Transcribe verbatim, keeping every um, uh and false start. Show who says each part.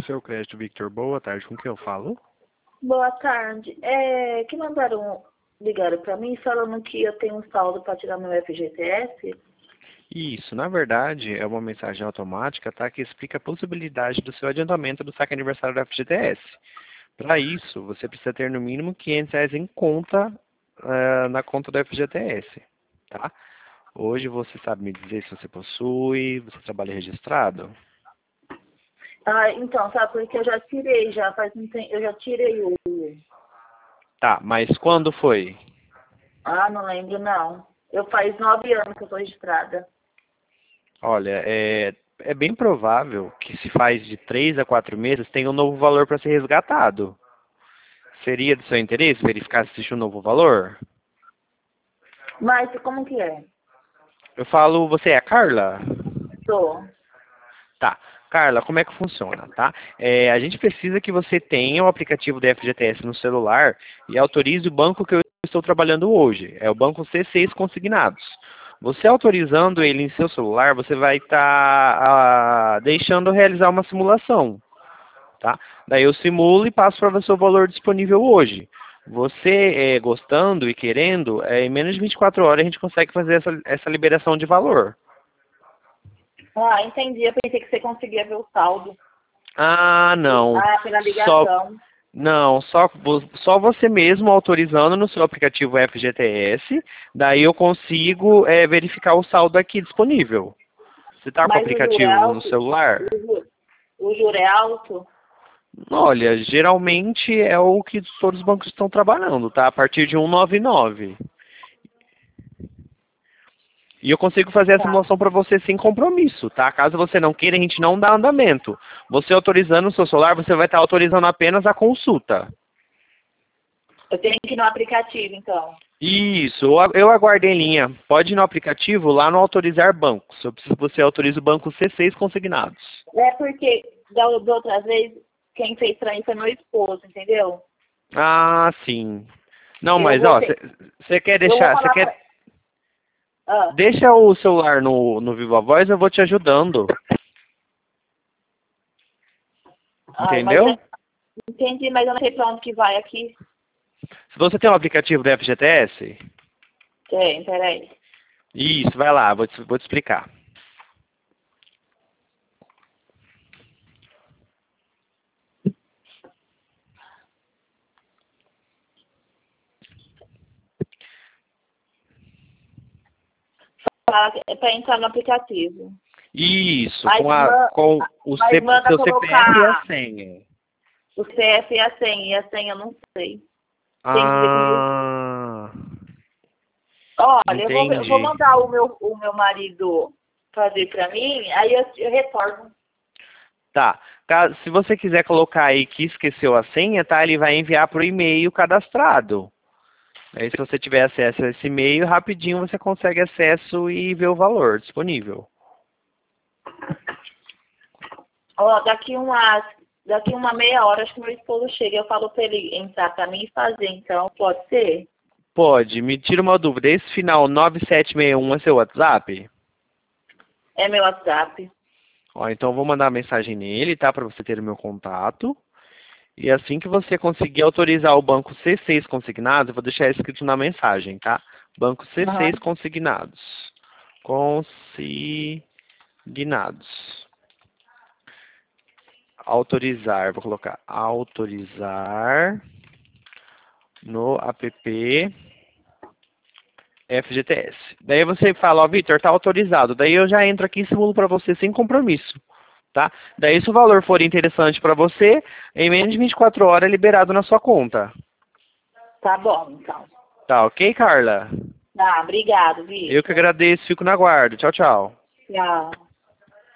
Speaker 1: Seu crédito, Victor. Boa tarde. Com quem eu falo?
Speaker 2: Boa tarde. É, que mandaram, ligaram para mim falando que eu tenho um saldo para tirar meu F G T S.
Speaker 1: Isso, na verdade, é uma mensagem automática, tá? Que explica a possibilidade do seu adiantamento do saque aniversário do F G T S. Para isso, você precisa ter no mínimo quinhentos reais em conta, uh, na conta do F G T S, tá? Hoje você sabe me dizer se você possui, você trabalha registrado?
Speaker 2: Ah, então, sabe, porque eu já tirei, já faz um tempo, eu já tirei o...
Speaker 1: Tá, mas quando foi?
Speaker 2: Ah, não lembro não. Eu faz nove anos que eu tô registrada.
Speaker 1: Olha, é, é bem provável que se faz de três a quatro meses tenha um novo valor para ser resgatado. Seria do seu interesse verificar se existe um novo valor?
Speaker 2: Mas como que é?
Speaker 1: Eu falo, você é a Carla?
Speaker 2: Tô.
Speaker 1: Tá. Carla, como é que funciona, tá? É, a gente precisa que você tenha o aplicativo do F G T S no celular e autorize o banco que eu estou trabalhando hoje. É o banco C seis Consignados. Você autorizando ele em seu celular, você vai estar tá, deixando realizar uma simulação, tá? Daí eu simulo e passo para você o valor disponível hoje. Você é, gostando e querendo, é, em menos de vinte e quatro horas a gente consegue fazer essa, essa liberação de valor.
Speaker 2: Ah, entendi. Eu pensei que você conseguia ver o saldo.
Speaker 1: Ah, não.
Speaker 2: Ah, pela
Speaker 1: Só,
Speaker 2: ligação.
Speaker 1: não, só, vo- só você mesmo autorizando no seu aplicativo F G T S, daí eu consigo é, verificar o saldo aqui disponível. Você está com o
Speaker 2: Mas o juro é
Speaker 1: aplicativo no
Speaker 2: alto?
Speaker 1: celular?
Speaker 2: O juro, o juro é alto?
Speaker 1: Olha, geralmente é o que todos os bancos estão trabalhando, tá? A partir de cento e noventa e nove. E eu consigo fazer a
Speaker 2: Tá.
Speaker 1: simulação para você sem compromisso, tá? Caso você não queira, a gente não dá andamento. Você autorizando o seu celular, você vai estar autorizando apenas a consulta.
Speaker 2: Eu tenho que ir no aplicativo, então.
Speaker 1: Isso, eu a- eu aguardei em linha. Pode ir no aplicativo, lá no autorizar bancos. Eu preciso que você autorize o banco C seis Consignados.
Speaker 2: É porque da, da outra vez, quem fez pra mim foi meu esposo, entendeu?
Speaker 1: Ah, sim. Não,
Speaker 2: Eu
Speaker 1: mas
Speaker 2: vou
Speaker 1: ó,
Speaker 2: ter,
Speaker 1: você quer
Speaker 2: eu vou
Speaker 1: deixar, você
Speaker 2: falar
Speaker 1: quer
Speaker 2: pra... Ah,
Speaker 1: deixa o celular no no Viva Voz, eu vou te ajudando.
Speaker 2: ai, mas eu
Speaker 1: Entendeu?
Speaker 2: entendi, mas eu não sei pra onde que vai aqui.
Speaker 1: Se você tem um aplicativo do F G T S,
Speaker 2: Tem, peraí.
Speaker 1: isso, vai lá, vou te, vou te explicar.
Speaker 2: Fala que é pra entrar no aplicativo.
Speaker 1: Isso,
Speaker 2: Mas,
Speaker 1: com a
Speaker 2: ma-
Speaker 1: com o
Speaker 2: mas
Speaker 1: C-
Speaker 2: manda
Speaker 1: seu C P F e a
Speaker 2: colocar
Speaker 1: senha.
Speaker 2: o C F e a senha, e a senha eu não sei. Tem que ver com o meu...
Speaker 1: Ah,
Speaker 2: Olha, eu vou, eu vou
Speaker 1: entendi.
Speaker 2: mandar o meu, o meu marido fazer pra mim, aí eu, eu retorno.
Speaker 1: Tá. Ca- Se você quiser colocar aí que esqueceu a senha, tá? Ele vai enviar para o e-mail cadastrado. Aí se você tiver acesso a esse e-mail, rapidinho você consegue acesso e ver o valor disponível.
Speaker 2: Ó, daqui uma, daqui uma meia hora, acho que meu esposo chega. Eu falo pra ele entrar pra mim e fazer, então, pode ser?
Speaker 1: Pode, me tira uma dúvida. Esse final nove sete seis um é seu WhatsApp?
Speaker 2: É meu WhatsApp.
Speaker 1: Ó, então eu vou mandar uma mensagem nele, tá? Para você ter o meu contato. E assim que você conseguir autorizar o banco C seis Consignados, eu vou deixar escrito na mensagem, tá? Banco C seis
Speaker 2: Aham.
Speaker 1: Consignados. Consignados. Autorizar, vou colocar autorizar no app F G T S. Daí você fala, ó, Vitor, tá autorizado. Daí eu já entro aqui e simulo para você sem compromisso, tá? Daí se o valor for interessante para você, em menos de vinte e quatro horas é liberado na sua conta.
Speaker 2: Tá bom, então.
Speaker 1: Tá ok, Carla?
Speaker 2: Tá, obrigado,
Speaker 1: Eu que
Speaker 2: Vitor.
Speaker 1: agradeço, fico na guarda. Tchau, tchau.
Speaker 2: Tchau.